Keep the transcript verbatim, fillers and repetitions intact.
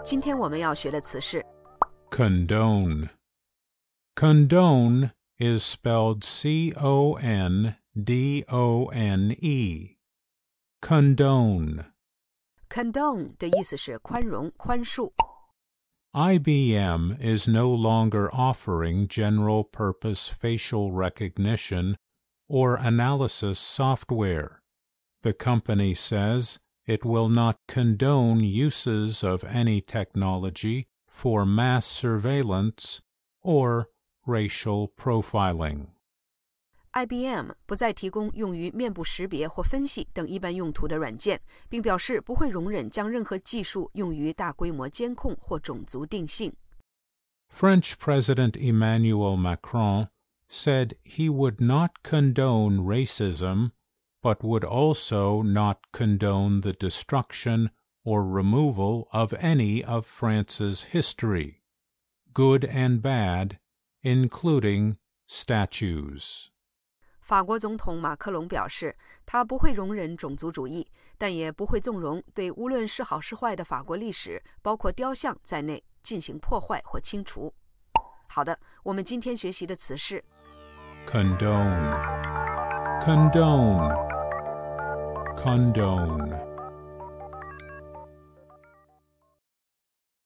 今天我们要学的词是 condone. Condone is spelled C O N D O N E. Condone. condone 的意思是宽容、宽恕。 I B M is no longer offering general-purpose facial recognition or analysis software. The company says it will not condone uses of any technology for mass surveillance or racial profiling. I B M 不再提供用于面部识别或分析等一般用途的软件，并表示不会容忍将任何技术用于大规模监控或种族定性。 French President Emmanuel Macron said he would not condone racism, but would also not condone the destruction or removal of any of France's history, good and bad, including statues. 法国总统马克龙表示，他不会容忍种族主义，但也不会纵容对无论是好是坏的法国历史，包括雕像在内进行破坏或清除。好的，我们今天学习的词是 condone, condone, condone.